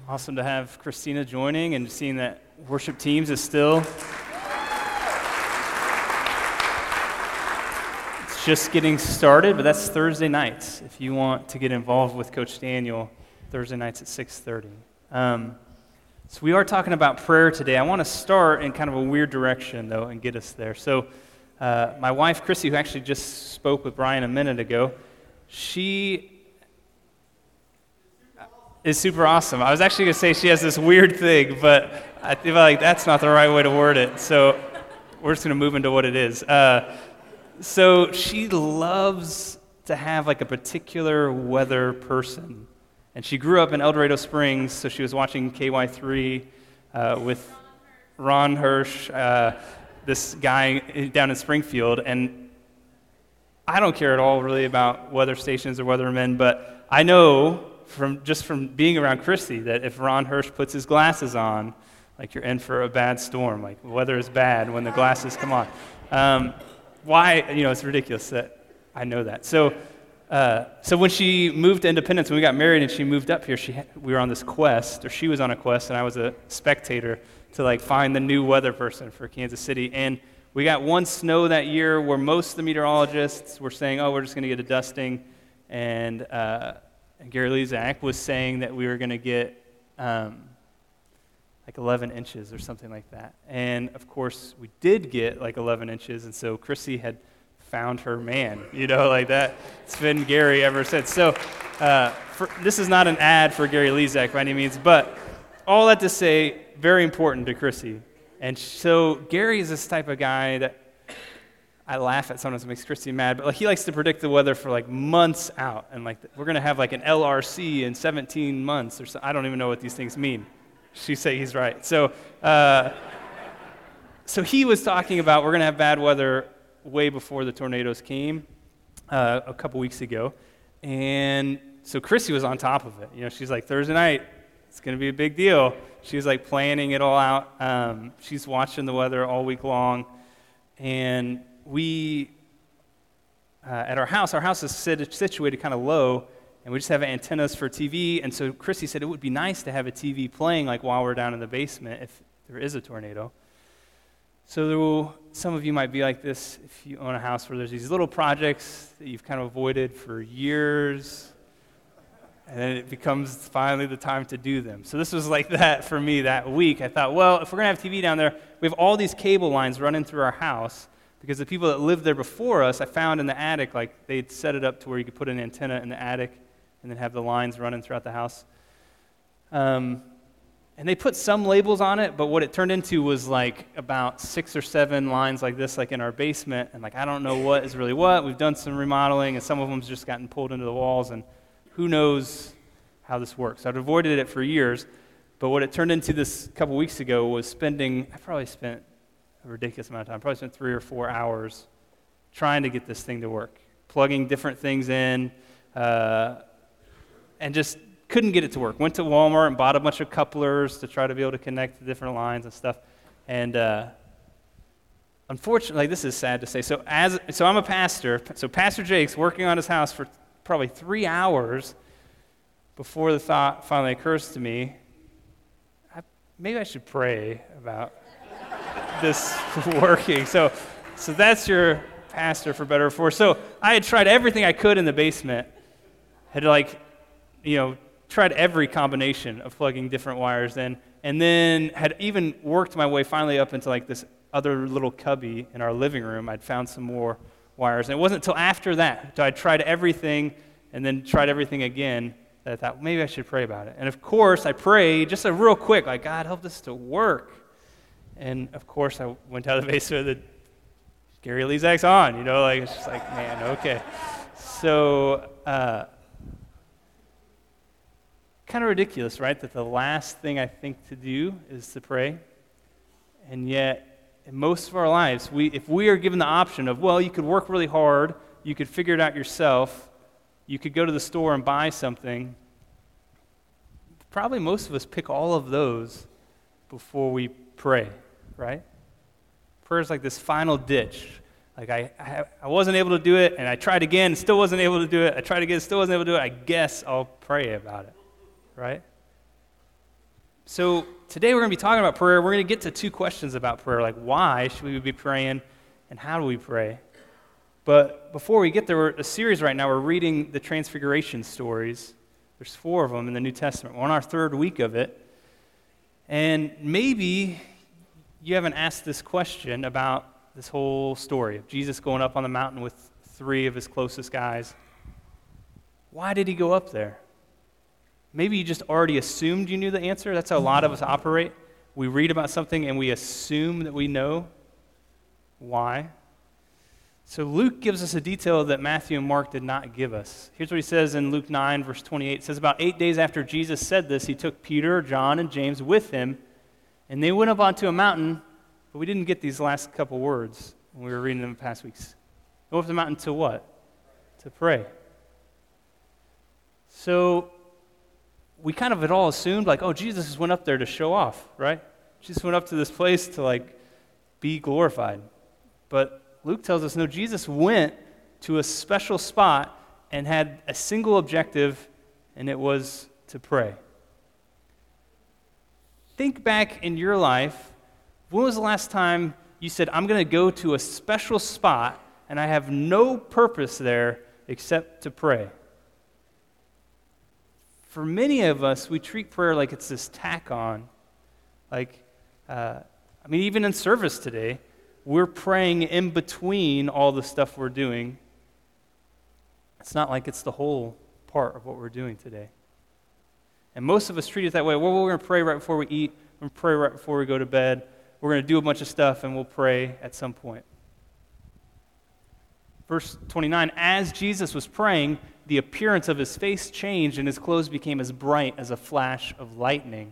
Awesome to have Christina joining and seeing that worship teams is still it's just getting started, but that's Thursday nights. If you want to get involved with Coach Daniel, Thursday nights at 6:30. So we are talking about prayer today. I want to start in kind of a weird direction, though, and get us there. So my wife, Chrissy, who actually just spoke with Brian a minute ago, she is super awesome. I was actually going to say she has this weird thing, but I feel like that's not the right way to word it. So we're just going to move into what it is. So she loves to have like a particular weather person. And she grew up in El Dorado Springs, so she was watching KY3 with Ron Hirsch, this guy down in Springfield. And I don't care at all really about weather stations or weathermen, but I know from being around Christy that if Ron Hirsch puts his glasses on, like you're in for a bad storm. Like weather is bad when the glasses come on. Why? It's ridiculous that I know that. So when she moved to Independence, when we got married and she moved up here, we were on this quest, or she was on a quest, and I was a spectator to like find the new weather person for Kansas City. And we got one snow that year where most of the meteorologists were saying, "Oh, we're just going to get a dusting," and Gary Lezak was saying that we were going to get like 11 inches or something like that. And of course, we did get like 11 inches, and so Chrissy had found her man, like that. It's been Gary ever since. So this is not an ad for Gary Lezak by any means, but all that to say, very important to Chrissy. And so Gary is this type of guy that I laugh at sometimes, it makes Christy mad, but like he likes to predict the weather for like months out, and like we're gonna have like an LRC in 17 months or so. I don't even know what these things mean. She say he's right. So he was talking about we're gonna have bad weather way before the tornadoes came a couple weeks ago, and so Chrissy was on top of it. She's like, Thursday night, it's gonna be a big deal. She was like planning it all out. She's watching the weather all week long, and we, at our house is situated kind of low, and we just have antennas for TV, and so Chrissy said it would be nice to have a TV playing like while we're down in the basement if there is a tornado. So some of you might be like this if you own a house where there's these little projects that you've kind of avoided for years, and then it becomes finally the time to do them. So this was like that for me that week. I thought, well, if we're going to have TV down there, we have all these cable lines running through our house, because the people that lived there before us, I found in the attic, like they'd set it up to where you could put an antenna in the attic and then have the lines running throughout the house. And they put some labels on it, but what it turned into was like about 6 or 7 lines like this, like in our basement, and like I don't know what is really what. We've done some remodeling, and some of them's just gotten pulled into the walls, and who knows how this works. I'd avoided it for years, but what it turned into this couple weeks ago was I probably spent a ridiculous amount of time. Probably spent 3 or 4 hours trying to get this thing to work, plugging different things in, and just couldn't get it to work. Went to Walmart and bought a bunch of couplers to try to be able to connect the different lines and stuff. And unfortunately, this is sad to say. So I'm a pastor. So Pastor Jake's working on his house for probably 3 hours before the thought finally occurs to me, maybe I should pray about this working. So that's your pastor for better or for worse. So I had tried everything I could in the basement, had tried every combination of plugging different wires in, and then had even worked my way finally up into like this other little cubby in our living room. I'd found some more wires, and it wasn't until after that, so I tried everything and then tried everything again, that I thought maybe I should pray about it. And of course I prayed just a real quick, like, God, help this to work. And of course, I went out of the basement and Gary Lezak's on, it's just like, man, okay. So, kind of ridiculous, right? That the last thing I think to do is to pray. And yet, in most of our lives, if we are given the option of, well, you could work really hard, you could figure it out yourself, you could go to the store and buy something, probably most of us pick all of those before we pray. Right? Prayer is like this final ditch. Like I wasn't able to do it, and I tried again, still wasn't able to do it. I tried again, still wasn't able to do it. I guess I'll pray about it, right? So today we're going to be talking about prayer. We're going to get to two questions about prayer, like why should we be praying and how do we pray? But before we get there, we're a series right now. We're reading the Transfiguration stories. There's 4 of them in the New Testament. We're on our 3rd week of it. And maybe you haven't asked this question about this whole story of Jesus going up on the mountain with 3 of his closest guys. Why did he go up there? Maybe you just already assumed you knew the answer. That's how a lot of us operate. We read about something and we assume that we know why. So Luke gives us a detail that Matthew and Mark did not give us. Here's what he says in Luke 9, verse 28. It says, about 8 days after Jesus said this, he took Peter, John, and James with him, and they went up onto a mountain, but we didn't get these last couple words when we were reading them the past weeks. Go up the mountain to what? To pray. So we kind of had all assumed, like, oh, Jesus just went up there to show off, right? Jesus went up to this place to, be glorified. But Luke tells us, no, Jesus went to a special spot and had a single objective, and it was to pray. Think back in your life, when was the last time you said, I'm going to go to a special spot, and I have no purpose there except to pray? For many of us, we treat prayer like it's this tack on. Even in service today, we're praying in between all the stuff we're doing. It's not like it's the whole part of what we're doing today. And most of us treat it that way. Well, we're going to pray right before we eat. We're going to pray right before we go to bed. We're going to do a bunch of stuff, and we'll pray at some point. Verse 29, as Jesus was praying, the appearance of his face changed, and his clothes became as bright as a flash of lightning.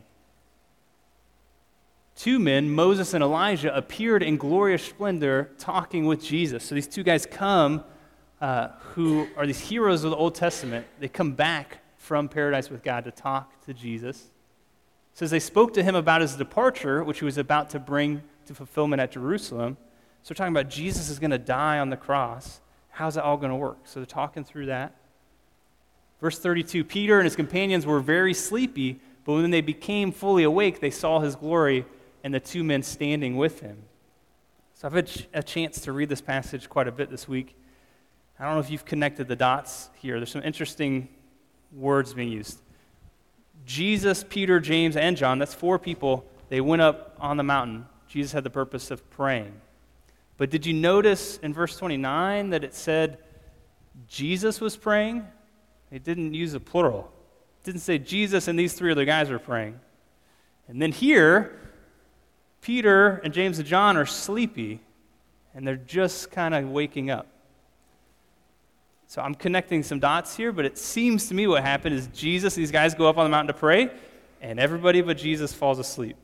2 men, Moses and Elijah, appeared in glorious splendor talking with Jesus. So these 2 guys come, who are these heroes of the Old Testament. They come back from paradise with God to talk to Jesus. It says they spoke to him about his departure, which he was about to bring to fulfillment at Jerusalem. So they're talking about Jesus is going to die on the cross. How's that all going to work? So they're talking through that. Verse 32, Peter and his companions were very sleepy, but when they became fully awake, they saw his glory and the 2 men standing with him. So I've had a chance to read this passage quite a bit this week. I don't know if you've connected the dots here. There's some interesting words being used. Jesus, Peter, James, and John, that's 4 people, they went up on the mountain. Jesus had the purpose of praying. But did you notice in verse 29 that it said Jesus was praying? It didn't use a plural. It didn't say Jesus and these 3 other guys were praying. And then here, Peter and James and John are sleepy, and they're just kind of waking up. So I'm connecting some dots here, but it seems to me what happened is these guys go up on the mountain to pray, and everybody but Jesus falls asleep.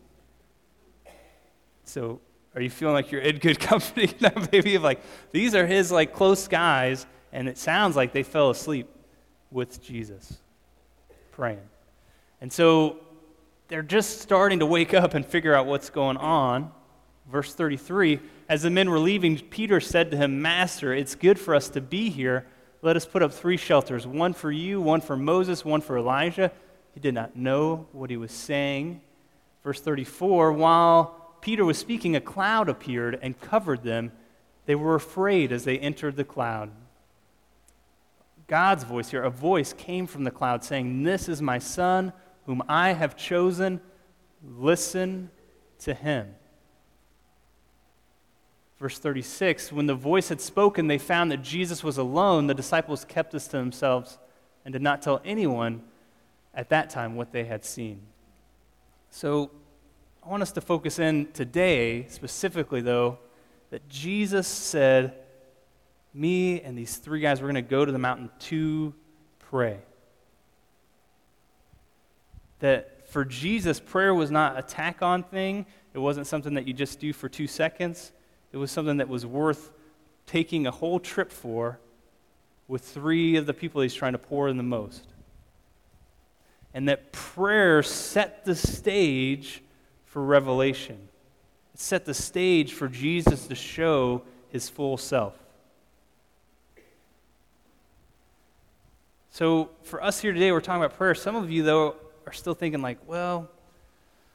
So are you feeling like you're in good company now, maybe? Of these are his close guys, and it sounds like they fell asleep with Jesus praying. And so they're just starting to wake up and figure out what's going on. Verse 33, as the men were leaving, Peter said to him, Master, it's good for us to be here. Let us put up 3 shelters, one for you, one for Moses, one for Elijah. He did not know what he was saying. Verse 34, while Peter was speaking, a cloud appeared and covered them. They were afraid as they entered the cloud. God's voice here, a voice came from the cloud saying, this is my son whom I have chosen. Listen to him. Verse 36, when the voice had spoken, they found that Jesus was alone. The disciples kept this to themselves and did not tell anyone at that time what they had seen. So I want us to focus in today, specifically though, that Jesus said, me and these 3 guys, we're going to go to the mountain to pray. That for Jesus, prayer was not a tack-on thing. It wasn't something that you just do for 2 seconds. It was something that was worth taking a whole trip for with 3 of the people he's trying to pour in the most. And that prayer set the stage for revelation. It set the stage for Jesus to show his full self. So for us here today, we're talking about prayer. Some of you, though, are still thinking well,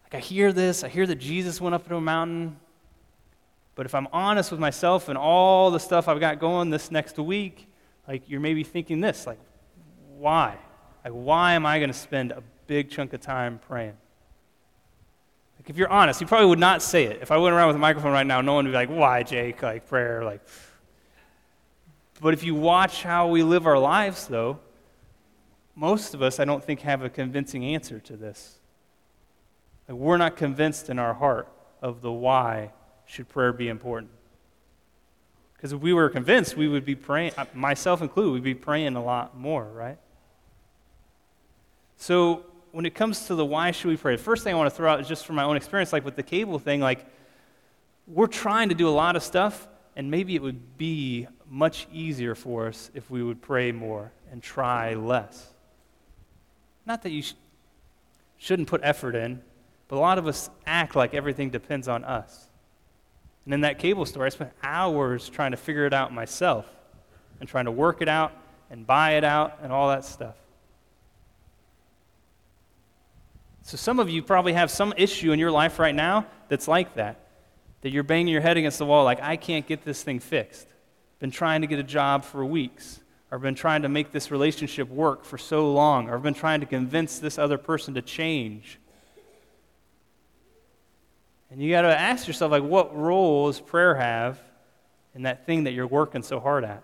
Like I hear that Jesus went up to a mountain, but if I'm honest with myself and all the stuff I've got going this next week, like you're maybe thinking this, like, why? Like, why am I going to spend a big chunk of time praying? Like, if you're honest, you probably would not say it. If I went around with a microphone right now, no one would be like, why, Jake? Like, prayer, like. But if you watch how we live our lives, though, most of us, I don't think, have a convincing answer to this. Like, we're not convinced in our heart of the why should prayer be important. Because if we were convinced, we would be praying, myself included, we'd be praying a lot more, right? So when it comes to the why should we pray, the first thing I want to throw out is just from my own experience, like with the cable thing, like we're trying to do a lot of stuff, and maybe it would be much easier for us if we would pray more and try less. Not that you shouldn't put effort in, but a lot of us act like everything depends on us. And in that cable store, I spent hours trying to figure it out myself and trying to work it out and buy it out and all that stuff. So some of you probably have some issue in your life right now that's like that you're banging your head against the wall like, I can't get this thing fixed. Been trying to get a job for weeks, or been trying to make this relationship work for so long, or I've been trying to convince this other person to change. And you got to ask yourself, like, what role does prayer have in that thing that you're working so hard at?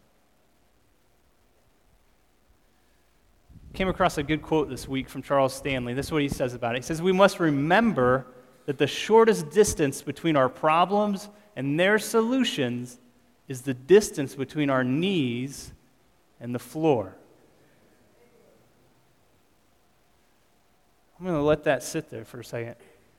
Came across a good quote this week from Charles Stanley. This is what he says about it. He says, we must remember that the shortest distance between our problems and their solutions is the distance between our knees and the floor. I'm going to let that sit there for a second.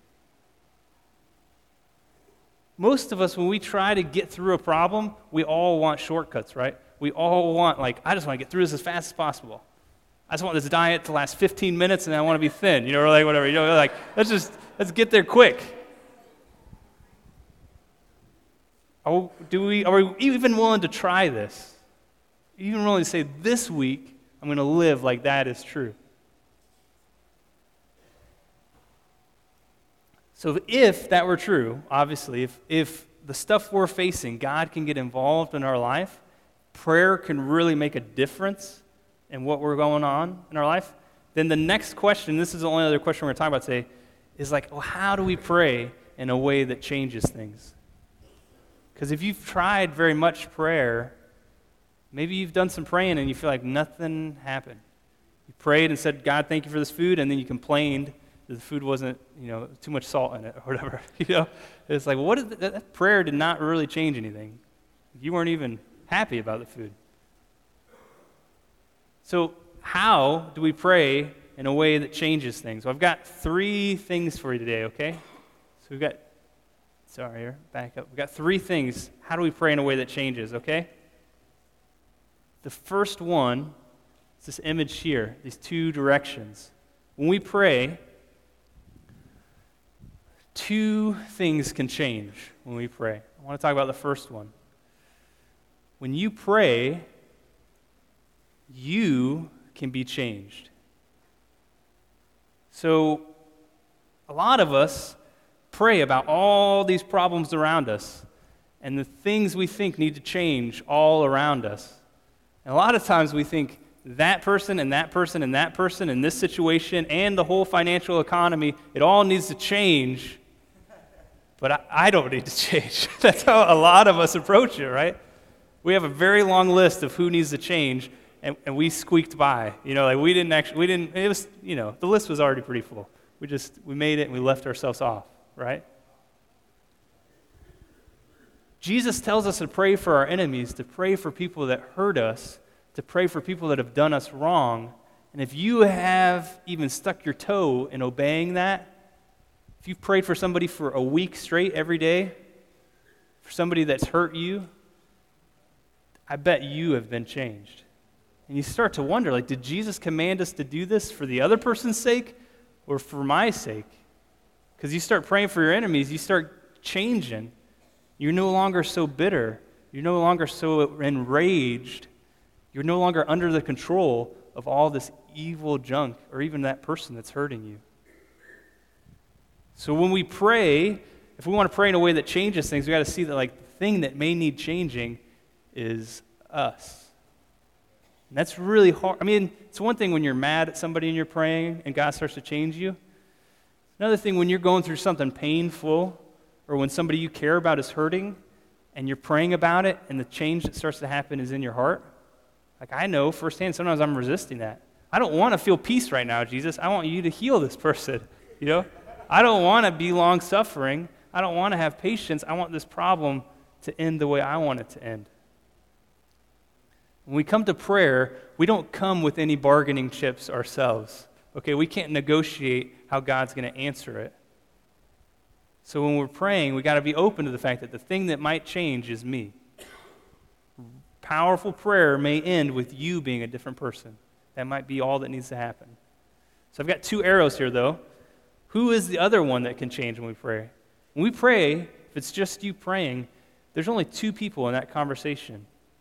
Most of us, when we try to get through a problem, we all want shortcuts, right? We all want, like, I just want to get through this as fast as possible. I just want this diet to last 15 minutes and I want to be thin, or like whatever. Like, let's get there quick. Are we even willing to try this? Even willing to say, this week, I'm going to live like that is true? So if that were true, obviously, if the stuff we're facing, God can get involved in our life, prayer can really make a difference in what we're going on in our life, then the next question, this is the only other question we're going to talk about today, is like, well, how do we pray in a way that changes things? Because if you've tried very much prayer, maybe you've done some praying and you feel like nothing happened. You prayed and said, God, thank you for this food, and then you complained the food wasn't, too much salt in it or whatever. It's like, that prayer did not really change anything. You weren't even happy about the food. So how do we pray in a way that changes things? Well, I've got 3 things for you today, okay? So back up. We've got 3 things. How do we pray in a way that changes, okay? The first one is this image here, these 2 directions. When we pray, 2 things can change when we pray. I want to talk about the first one. When you pray, you can be changed. So, a lot of us pray about all these problems around us and the things we think need to change all around us. And a lot of times we think that person and that person and that person and this situation and the whole financial economy, it all needs to change. But I don't need to change. That's how a lot of us approach it, right? We have a very long list of who needs to change, and we squeaked by. It was, the list was already pretty full. We made it and we left ourselves off, right? Jesus tells us to pray for our enemies, to pray for people that hurt us, to pray for people that have done us wrong. And if you have even stuck your toe in obeying that, if you've prayed for somebody for a week straight every day, for somebody that's hurt you, I bet you have been changed. And you start to wonder, like, did Jesus command us to do this for the other person's sake or for my sake? Because you start praying for your enemies, you start changing. You're no longer so bitter. You're no longer so enraged. You're no longer under the control of all this evil junk or even that person that's hurting you. So when we pray, if we want to pray in a way that changes things, we got to see that the thing that may need changing is us. And that's really hard. I mean, it's one thing when you're mad at somebody and you're praying and God starts to change you. Another thing when you're going through something painful or when somebody you care about is hurting and you're praying about it and the change that starts to happen is in your heart. I know firsthand, sometimes I'm resisting that. I don't want to feel peace right now, Jesus. I want you to heal this person, I don't want to be long-suffering. I don't want to have patience. I want this problem to end the way I want it to end. When we come to prayer, we don't come with any bargaining chips ourselves. Okay, we can't negotiate how God's going to answer it. So when we're praying, we got to be open to the fact that the thing that might change is me. Powerful prayer may end with you being a different person. That might be all that needs to happen. So I've got 2 arrows here, though. Who is the other one that can change when we pray? When we pray, if it's just you praying, there's only 2 people in that conversation.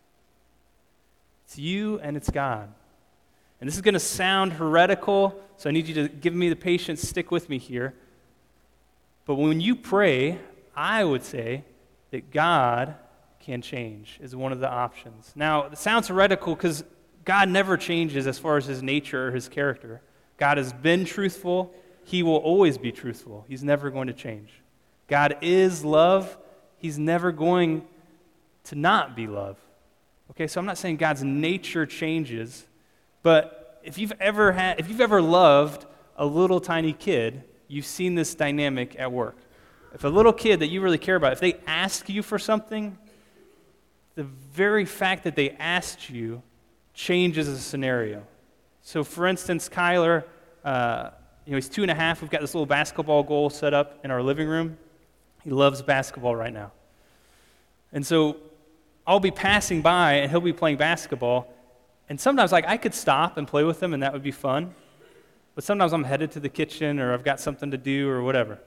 It's you and it's God. And this is going to sound heretical, so I need you to give me the patience, stick with me here. But when you pray, I would say that God can change is one of the options. Now, it sounds heretical because God never changes as far as his nature or his character. God has been truthful. He will always be truthful. He's never going to change. God is love. He's never going to not be love. Okay, so I'm not saying God's nature changes, but if you've ever loved a little tiny kid, you've seen this dynamic at work. If a little kid that you really care about, if they ask you for something, the very fact that they asked you changes the scenario. So for instance, Kyler, he's 2.5. We've got this little basketball goal set up in our living room. He loves basketball right now. And so I'll be passing by and he'll be playing basketball. And sometimes I could stop and play with him and that would be fun. But sometimes I'm headed to the kitchen or I've got something to do or whatever.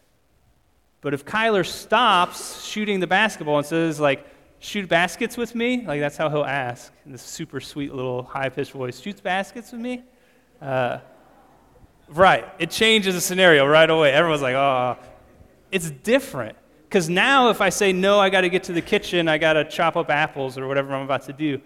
But if Kyler stops shooting the basketball and says, shoot baskets with me, that's how he'll ask in this super sweet little high-pitched voice, shoots baskets with me? Right, it changes the scenario right away. Everyone's like, oh. It's different. Because now if I say, no, I got to get to the kitchen, I got to chop up apples or whatever I'm about to do,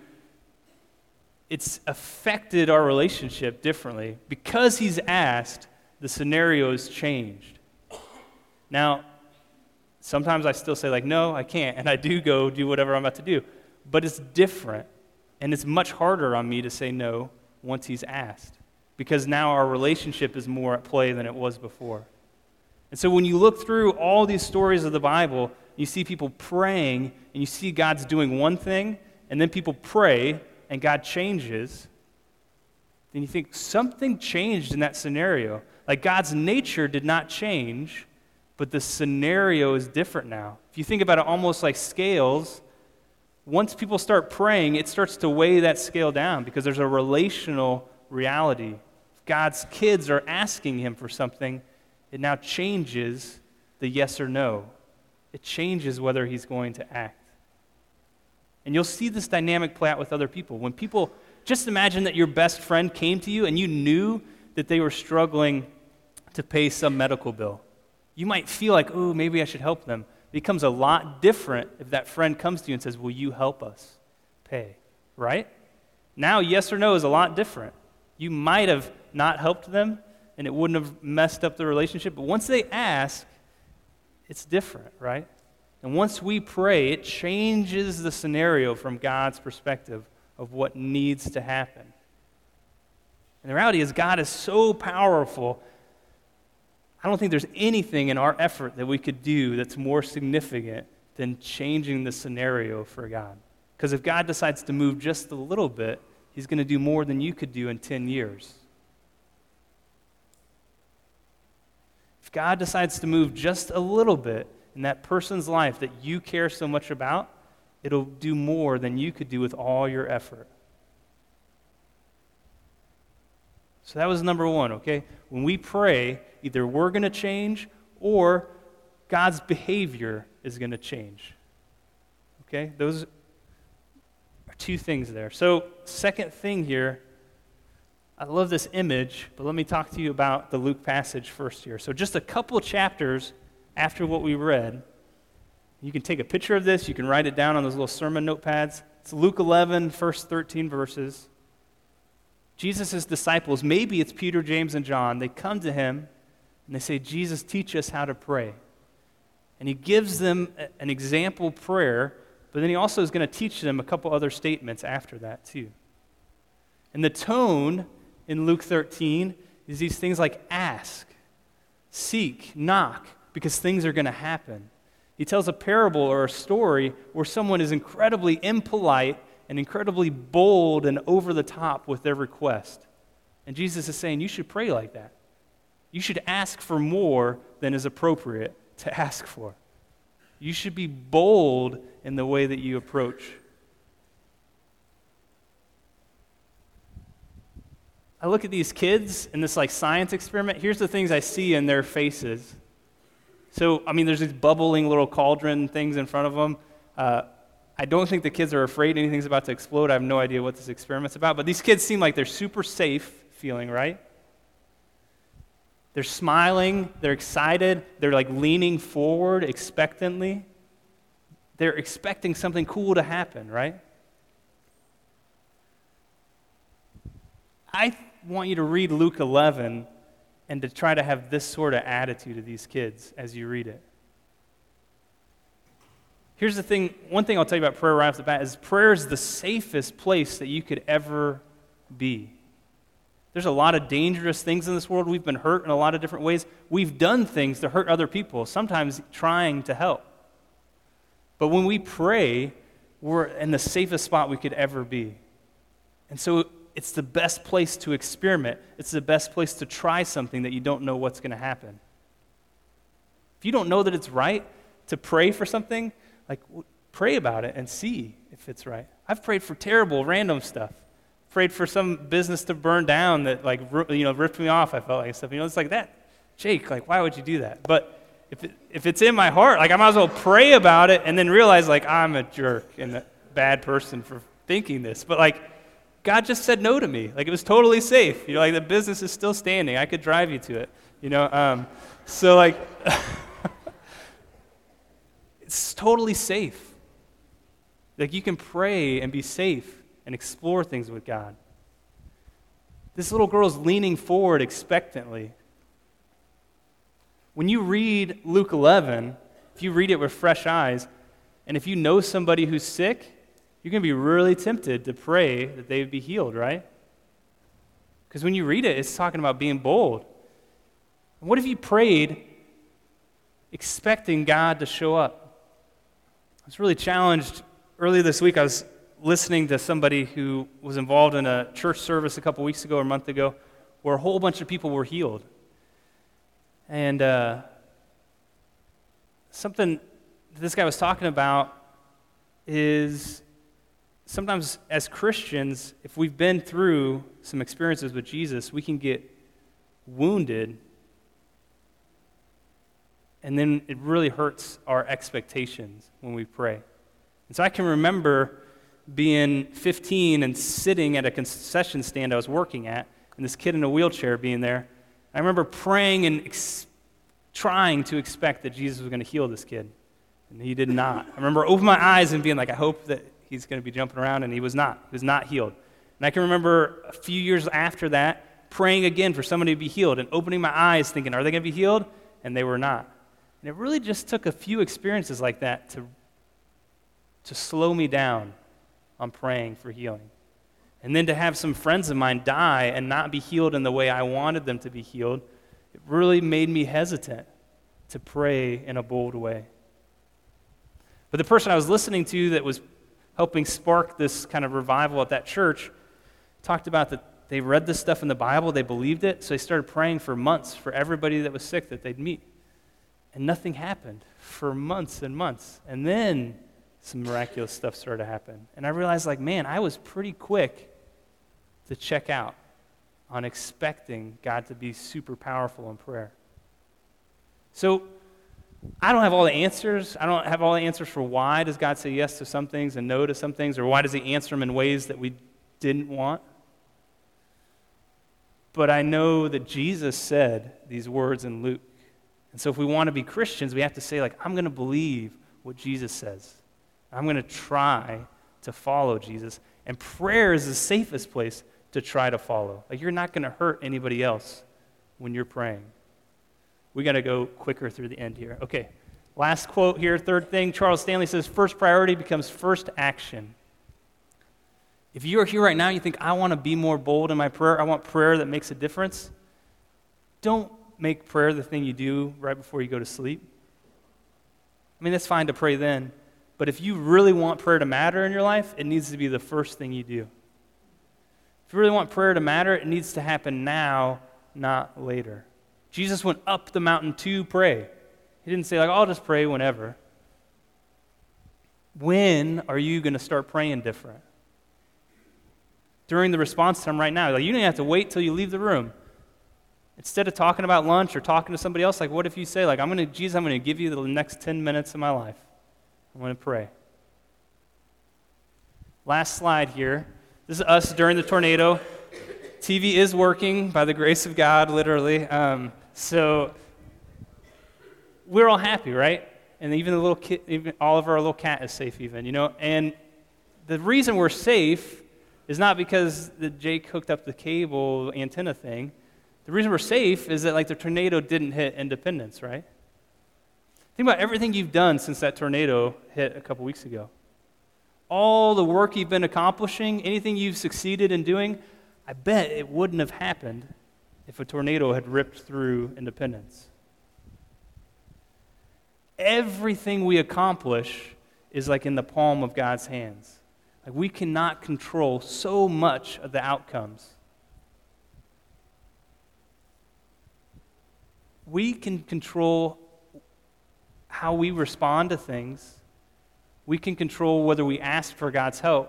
it's affected our relationship differently. Because he's asked, the scenario has changed. Now, sometimes I still say, no, I can't, and I do go do whatever I'm about to do. But it's different, and it's much harder on me to say no once he's asked. Because now our relationship is more at play than it was before. And so when you look through all these stories of the Bible, you see people praying, and you see God's doing one thing, and then people pray, and God changes, then you think something changed in that scenario. God's nature did not change, but the scenario is different now. If you think about it almost like scales, once people start praying, it starts to weigh that scale down because there's a relational reality. If God's kids are asking him for something, it now changes the yes or no. It changes whether he's going to act. And you'll see this dynamic play out with other people. When people, just imagine that your best friend came to you and you knew that they were struggling to pay some medical bill. You might feel like, oh, maybe I should help them. It becomes a lot different if that friend comes to you and says, will you help us pay? Right? Now, yes or no is a lot different. You might have not helped them, and it wouldn't have messed up the relationship. But once they ask, it's different, right? And once we pray, it changes the scenario from God's perspective of what needs to happen. And the reality is God is so powerful, I don't think there's anything in our effort that we could do that's more significant than changing the scenario for God. Because if God decides to move just a little bit, he's going to do more than you could do in 10 years. If God decides to move just a little bit in that person's life that you care so much about, it'll do more than you could do with all your effort. So that was number one, okay? When we pray, either we're going to change or God's behavior is going to change. Okay? Those are 2 things there. So, second thing here, I love this image, but let me talk to you about the Luke passage first here. So just a couple chapters after what we read, you can take a picture of this, you can write it down on those little sermon notepads. It's Luke 11, first 13 verses. Jesus' disciples, maybe it's Peter, James, and John, they come to him and they say, Jesus, teach us how to pray. And he gives them an example prayer, but then he also is going to teach them a couple other statements after that too. And the tone in Luke 13 is these things like ask, seek, knock, because things are going to happen. He tells a parable or a story where someone is incredibly impolite and incredibly bold and over the top with their request. And Jesus is saying, you should pray like that. You should ask for more than is appropriate to ask for. You should be bold in the way that you approach. I look at these kids in this like science experiment. Here's the things I see in their faces. So, there's these bubbling little cauldron things in front of them. I don't think the kids are afraid anything's about to explode. I have no idea what this experiment's about. But these kids seem like they're super safe feeling, right? They're smiling. They're excited. They're like leaning forward expectantly. They're expecting something cool to happen, right? I want you to read Luke 11 and to try to have this sort of attitude of these kids as you read it. Here's the thing, one thing I'll tell you about prayer right off the bat is prayer is the safest place that you could ever be. There's a lot of dangerous things in this world. We've been hurt in a lot of different ways. We've done things to hurt other people, sometimes trying to help. But when we pray, we're in the safest spot we could ever be. And so it's the best place to experiment. It's the best place to try something that you don't know what's going to happen. If you don't know that it's right to pray for something, pray about it and see if it's right. I've prayed for terrible, random stuff. Prayed for some business to burn down that, ripped me off, I felt like, stuff. It's like that. Jake, why would you do that? But if it's in my heart, I might as well pray about it and then realize, I'm a jerk and a bad person for thinking this. But, God just said no to me. It was totally safe. The business is still standing. I could drive you to it. It's totally safe. You can pray and be safe and explore things with God. This little girl's leaning forward expectantly. When you read Luke 11, if you read it with fresh eyes, and if you know somebody who's sick, you're going to be really tempted to pray that they would be healed, right? Because when you read it, it's talking about being bold. What if you prayed expecting God to show up? I was really challenged. Earlier this week, I was listening to somebody who was involved in a church service a couple weeks ago or a month ago where a whole bunch of people were healed. And something this guy was talking about is sometimes as Christians, if we've been through some experiences with Jesus, we can get wounded, and then it really hurts our expectations when we pray. And so I can remember being 15 and sitting at a concession stand I was working at, and this kid in a wheelchair being there. I remember praying and trying to expect that Jesus was going to heal this kid, and he did not. I remember opening my eyes and being I hope that he's going to be jumping around, and he was not. He was not healed. And I can remember a few years after that, praying again for somebody to be healed and opening my eyes thinking, are they going to be healed? And they were not. And it really just took a few experiences like that to slow me down on praying for healing. And then to have some friends of mine die and not be healed in the way I wanted them to be healed, it really made me hesitant to pray in a bold way. But the person I was listening to that was helping spark this kind of revival at that church talked about that they read this stuff in the Bible, they believed it, so they started praying for months for everybody that was sick that they'd meet. And nothing happened for months and months. And then some miraculous stuff started to happen. And I realized, I was pretty quick to check out on expecting God to be super powerful in prayer. So I don't have all the answers. I don't have all the answers for why does God say yes to some things and no to some things, or why does he answer them in ways that we didn't want. But I know that Jesus said these words in Luke. And so if we want to be Christians, we have to say, like, I'm going to believe what Jesus says. I'm going to try to follow Jesus. And prayer is the safest place to try to follow. Like, you're not going to hurt anybody else when you're praying. We got to go quicker through the end here. Okay, last quote here, third thing. Charles Stanley says, first priority becomes first action. If you are here right now and you think, I want to be more bold in my prayer, I want prayer that makes a difference, don't make prayer the thing you do right before you go to sleep. I mean, that's fine to pray then, but if you really want prayer to matter in your life, it needs to be the first thing you do. If you really want prayer to matter, it needs to happen now, not later. Jesus went up the mountain to pray. He didn't say, like, I'll just pray whenever. When are you going to start praying different? During the response time right now. Like, you don't have to wait till you leave the room. Instead of talking about lunch or talking to somebody else, like, what if you say, like, Jesus, I'm going to give you the next 10 minutes of my life. I'm going to pray. Last slide here. This is us during the tornado. TV is working by the grace of God, literally. So we're all happy, right? And even the little kid, even Oliver, our little cat, is safe even, you know? And the reason we're safe is not because Jake hooked up the cable antenna thing. The reason we're safe is that, like, the tornado didn't hit Independence, right? Think about everything you've done since that tornado hit a couple weeks ago. All the work you've been accomplishing, anything you've succeeded in doing, I bet it wouldn't have happened if a tornado had ripped through Independence. Everything we accomplish is like in the palm of God's hands. Like, we cannot control so much of the outcomes. We can control how we respond to things. We can control whether we ask for God's help.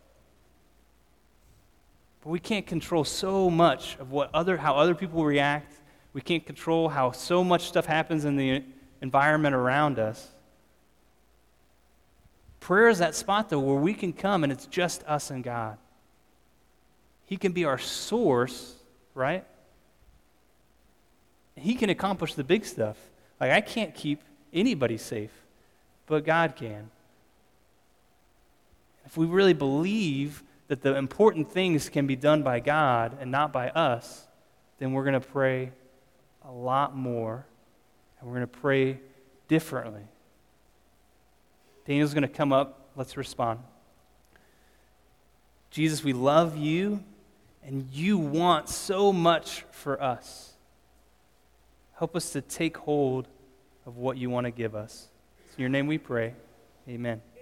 But we can't control so much of how other people react. We can't control how so much stuff happens in the environment around us. Prayer is that spot, though, where we can come and it's just us and God. He can be our source, right? He can accomplish the big stuff. Like, I can't keep anybody safe, but God can. If we really believe that the important things can be done by God and not by us, then we're going to pray a lot more, and we're going to pray differently. Daniel's going to come up. Let's respond. Jesus, we love you, and you want so much for us. Help us to take hold of what you want to give us. In your name we pray. Amen.